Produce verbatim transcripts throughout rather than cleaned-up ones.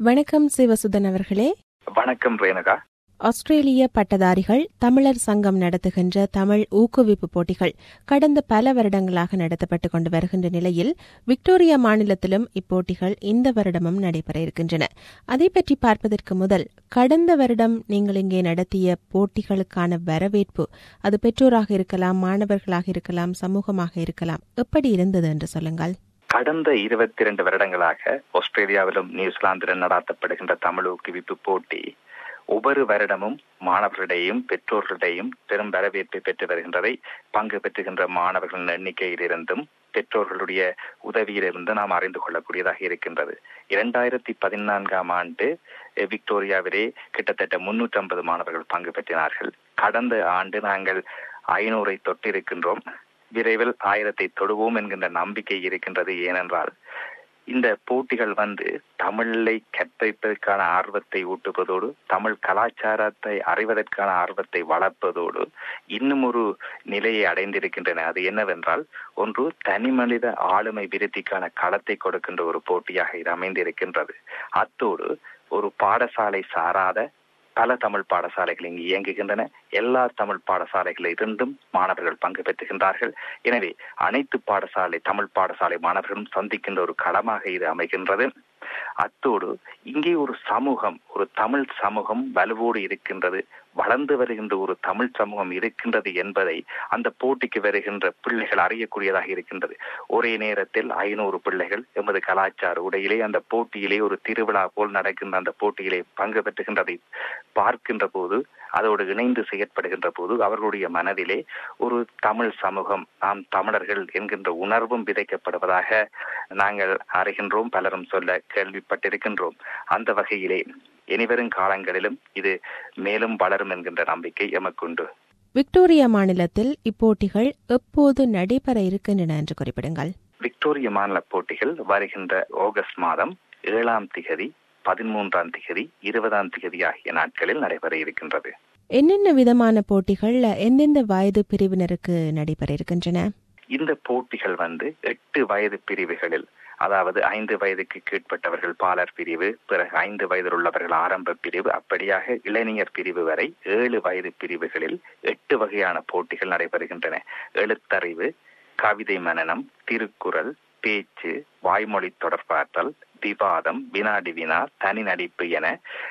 வணக்கம் சிவசுதன் அவர்களே. வணக்கம் ரேணுகா. ஆஸ்திரேலிய பட்டதாரிகள் தமிழர் சங்கம் நடத்துகின்ற தமிழ் ஊக்குவிப்பு போட்டிகள் கடந்த பல வருடங்களாக நடத்தப்பட்டுக் கொண்டு வருகின்ற நிலையில் விக்டோரியா மாநிலத்திலும் இப்போட்டிகள் இந்த வருடமும் நடைபெற இருக்கின்றன. அதை பற்றி பார்ப்பதற்கு முதல், கடந்த வருடம் நீங்கள் இங்கே நடத்திய போட்டிகளுக்கான வரவேற்பு, அது பெற்றோராக இருக்கலாம், மாணவர்களாக இருக்கலாம், சமூகமாக இருக்கலாம், எப்படி இருந்தது என்று சொல்லுங்கள். கடந்த இருபத்தி இரண்டு வருடங்களாக ஆஸ்திரேலியாவிலும் நியூசிலாந்திலும் நடத்தப்படுகின்ற தமிழ் ஊக்குவிப்பு போட்டி ஒவ்வொரு வருடமும் மாணவர்களிடையும் பெற்றோர்களிடையும் பெரும் வரவேற்பை பெற்று வருகின்றதை பங்கு பெற்றுகின்ற மாணவர்களின் எண்ணிக்கையிலிருந்தும் பெற்றோர்களுடைய உதவியிலிருந்து நாம் அறிந்து கொள்ளக்கூடியதாக இருக்கின்றது. இரண்டாயிரத்தி பதினான்காம் ஆண்டு விக்டோரியாவிலே கிட்டத்தட்ட முன்னூற்றி ஐம்பது மாணவர்கள் பங்கு பெற்றினார்கள். கடந்த ஆண்டு நாங்கள் ஐநூறை தொட்டிருக்கின்றோம். விரைவில் ஆயிரத்தை தொடுவோம் என்கின்ற நம்பிக்கை இருக்கின்றது. ஏனென்றால் இந்த போட்டிகள் வந்து தமிழை கற்பிப்பதற்கான ஆர்வத்தை ஊட்டுவதோடு, தமிழ் கலாச்சாரத்தை அறிவதற்கான ஆர்வத்தை வளர்ப்பதோடு இன்னும் ஒரு நிலையை அடைந்திருக்கின்றன. அது என்னவென்றால், ஒன்று தனி மனித ஆளுமை விருத்திக்கான களத்தை கொடுக்கின்ற ஒரு போட்டியாக இது அமைந்திருக்கின்றது. அத்தோடு ஒரு பாடசாலை சாராத பல தமிழ் பாடசாலைகள் இங்கு இயங்குகின்றன. எல்லா தமிழ் பாடசாலைகளில் இருந்தும் மாணவர்கள் பங்கு பெற்றுகின்றார்கள். எனவே அனைத்து பாடசாலை தமிழ் பாடசாலை மாணவர்களும் சந்திக்கின்ற ஒரு களமாக இது அமைகின்றது. அத்தோடு இங்கே ஒரு சமூகம், ஒரு தமிழ் சமூகம் வலுவோடு இருக்கின்றது, வளர்ந்து வருகின்ற ஒரு தமிழ் சமூகம் இருக்கின்றது என்பதை அந்த போட்டிக்கு வருகின்ற பிள்ளைகள் அறியக்கூடியதாக இருக்கின்றது. ஒரே நேரத்தில் ஐநூறு பிள்ளைகள் எமது கலாச்சார உடையிலே அந்த போட்டியிலே ஒரு திருவிழா போல் நடக்கின்ற அந்த போட்டியிலே பங்கு பெற்றுகின்றதை பார்க்கின்ற போது, அதோடு இணைந்து செயற்படுகின்ற போது அவர்களுடைய மனதிலே ஒரு தமிழ் சமூகம், நாம் தமிழர்கள் என்கின்ற உணர்வும் விதைக்கப்படுவதாக நாங்கள் அறிகின்றோம், பலரும் சொல்ல கேள்விப்பட்டிருக்கின்றோம். அந்த வகையிலே இனிவரும் காலங்களிலும் இது மேலும் வளரும் என்கின்ற நம்பிக்கை எமக்குண்டு. விக்டோரியா மாநிலத்தில் இப்போட்டிகள் எப்போது நடைபெற இருக்கின்றன என்று குறிப்பிடுங்கள். விக்டோரியா மாநில போட்டிகள் வருகின்ற ஆகஸ்ட் மாதம் ஏழாம் திகதி, பதிமூன்றாம் திகதி, இருபதாம் திகதி ஆகிய நாட்களில் நடைபெற இருக்கின்றது. என்னென்ன விதமான போட்டிகள் எந்தெந்த வயது பிரிவினருக்கு நடைபெற இருக்கின்றன? இந்த போட்டிகள் வந்து எட்டு வயது பிரிவுகளில், அதாவது ஐந்து வயதுக்கு கீழ்ப்பட்டவர்கள் பாலர் பிரிவு, பிறகு ஐந்து வயதில் உள்ளவர்கள் ஆரம்ப பிரிவு, அப்படியாக இளைஞர் பிரிவு வரை ஏழு வயது பிரிவுகளில் எட்டு வகையான போட்டிகள் நடைபெறுகின்றன. எழுத்தறிவு, கவிதை மனனம், திருக்குறள், பேச்சு, வாய்மொழி தொடர்பாற்றல், விவாதம், வினாடி வினா, தனி நடிப்பு என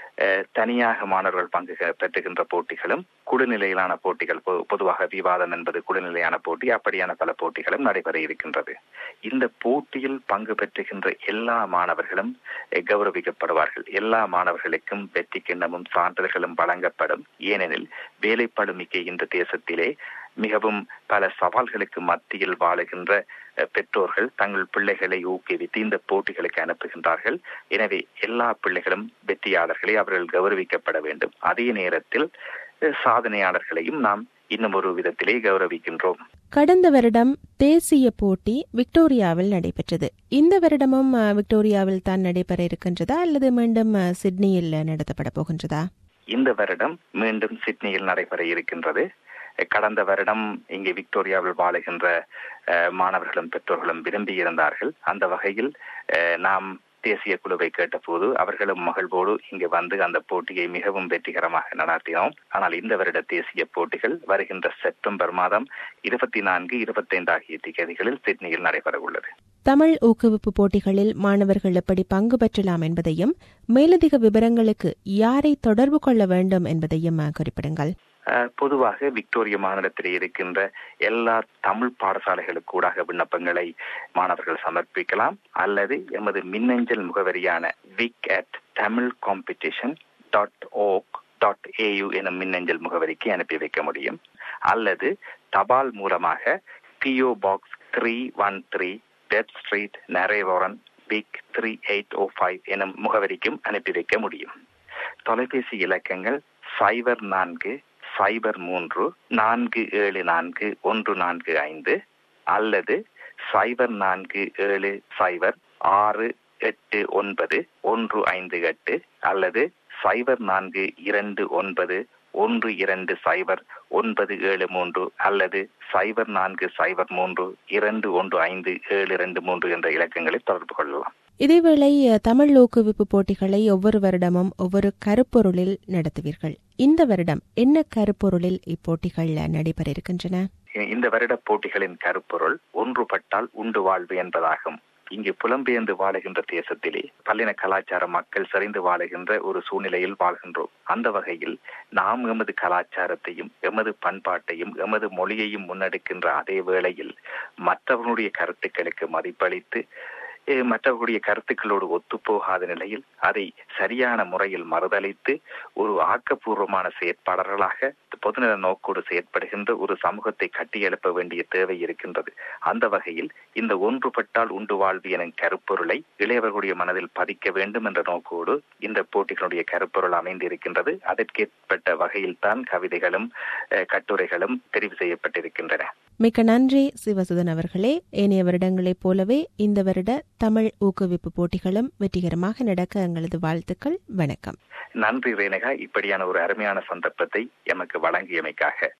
தனியாக மாணவர்கள் பங்கு பெற்றுகின்ற போட்டிகளும், குழுநிலையிலான போட்டிகள், பொதுவாக விவாதம் என்பது குழுநிலையான போட்டி, அப்படியான பல போட்டிகளும் நடைபெற இருக்கின்றது. இந்த போட்டியில் பங்கு பெற்றுகின்ற எல்லா மாணவர்களும் கௌரவிக்கப்படுவார்கள். எல்லா மாணவர்களுக்கும் வெற்றி கிண்ணமும் சான்றிதழ்களும் வழங்கப்படும். ஏனெனில் வேலைப்பளுமிக்க இந்த தேசத்திலே மிகவும் பல சவால்களுக்கு மத்தியில் வாழுகின்ற பெற்றோர்கள் தங்கள் பிள்ளைகளை ஊக்குவித்து இந்த போட்டிகளுக்கு அனுப்புகின்றார்கள். எனவே எல்லா பிள்ளைகளும் வெற்றியாளர்களை அவர்கள் கௌரவிக்கப்பட வேண்டும். அதே நேரத்தில் சாதனையாளர்களையும் நாம் இன்னும் ஒரு விதத்திலே கௌரவிக்கின்றோம். கடந்த வருடம் தேசிய போட்டி விக்டோரியாவில் நடைபெற்றது. இந்த வருடமும் விக்டோரியாவில் தான் நடைபெற இருக்கின்றதா அல்லது மீண்டும் சிட்னியில் நடத்தப்பட போகின்றதா? இந்த வருடம் மீண்டும் சிட்னியில் நடைபெற இருக்கின்றது. கடந்த வருடம் இங்கே விக்டோரியாவில் வாழுகின்ற மாணவர்களும் பெற்றோர்களும் விரும்பி இருந்தார்கள். அந்த வகையில் நாம் தேசிய குழுவை கேட்டபோது அவர்களும் மகிழ்வோடு இங்கு வந்து அந்த போட்டியை மிகவும் வெற்றிகரமாக நடத்தினோம். ஆனால் இந்த வருட தேசிய போட்டிகள் வருகின்ற செப்டம்பர் மாதம் இருபத்தி நான்கு இருபத்தி ஐந்து ஆகிய திகதிகளில் சிட்னியில் நடைபெற உள்ளது. தமிழ் ஊக்குவிப்பு போட்டிகளில் மாணவர்கள் எப்படி பங்கு பெற்றலாம் என்பதையும், மேலதிக விவரங்களுக்கு யாரை தொடர்பு கொள்ள வேண்டும் என்பதையும் குறிப்பிடுங்கள். பொதுவாக விக்டோரியா மாநிலத்தில் இருக்கின்ற எல்லா தமிழ் பாடசாலைகளுக்கூடாக விண்ணப்பங்களை மாணவர்கள் சமர்ப்பிக்கலாம். அல்லது எமது மின்னஞ்சல் முகவரியான Vic at Tamil competition dot org dot AU எனும் மின்னஞ்சல் முகவரிக்கு அனுப்பி வைக்க முடியும். அல்லது தபால் மூலமாக PO box three one three Ted street, Narre Warren, Vic three eight oh five எனும் முகவரிக்கும் அனுப்பி வைக்க முடியும். தொலைபேசி இலக்கங்கள் சைபர் நான்கு சைபர் மூன்று நான்கு ஏழு நான்கு ஒன்று நான்கு ஐந்து அல்லது சைபர் நான்கு ஏழு சைபர் ஆறு எட்டு ஒன்பது ஒன்று ஐந்து எட்டு அல்லது சைபர் நான்கு இரண்டு ஒன்பது ஒன்று இரண்டு சைபர் ஒன்பது ஏழு மூன்று அல்லது சைபர் நான்கு சைபர் மூன்று இரண்டு ஒன்று ஐந்து ஏழு இரண்டு மூன்று என்ற இலக்கங்களை தொடர்பு கொள்ளலாம். இதேவேளை தமிழ் ஊக்குவிப்பு போட்டிகளை ஒவ்வொரு வருடமும் ஒவ்வொரு கருப்பொருளில் நடத்துவீர்கள். இந்த வருடம் என்ன கருப்பொருளில் இப்போட்டிகள் நடைபெற இருக்கின்றன? இந்த வருட போட்டிகளின் கருப்பொருள் ஒன்றுபட்டால் உண்டு வாழ்வு என்பதாகும். இங்கு புலம்பெயர்ந்து வாழுகின்ற தேசத்திலே பல்லின கலாச்சார மக்கள் சரிந்து வாழுகின்ற ஒரு சூழ்நிலையில் வாழ்கின்றோம். அந்த வகையில் நாம் எமது கலாச்சாரத்தையும் எமது பண்பாட்டையும் எமது மொழியையும் முன்னெடுக்கின்ற அதே வேளையில் மற்றவர்களுடைய கருத்துக்களுக்கு மதிப்பளித்து மற்றவர்களுடைய கருத்துக்களோடு ஒத்துப்போகாத நிலையில் அதை சரியான முறையில் மறுதளித்து ஒரு ஆக்கப்பூர்வமான செயற்பாளர்களாக பொதுநல நோக்கோடு செயற்படுகின்ற ஒரு சமூகத்தை கட்டியெழுப்ப வேண்டிய தேவை இருக்கின்றது. அந்த வகையில் இந்த ஒன்றுபட்டால் உண்டு வாழ்வு எனும் கருப்பொருளை இளையவர்களுடைய மனதில் பதிக்க வேண்டும் என்ற நோக்கோடு இந்த போட்டிகளுடைய கருப்பொருள் அமைந்திருக்கின்றது. அதற்கேற்பட்ட வகையில் தான் கவிதைகளும் கட்டுரைகளும் தெரிவு செய்யப்பட்டிருக்கின்றன. மிக்க நன்றி சிவசுதன் அவர்களே. ஏனைய வருடங்களைப் போலவே இந்த வருட தமிழ் ஊக்குவிப்பு போட்டிகளும் வெற்றிகரமாக நடக்க எங்களது வாழ்த்துக்கள். வணக்கம். நன்றி ரேணகா, இப்படியான ஒரு அருமையான சந்தர்ப்பத்தை எமக்கு வழங்கியமைக்காக.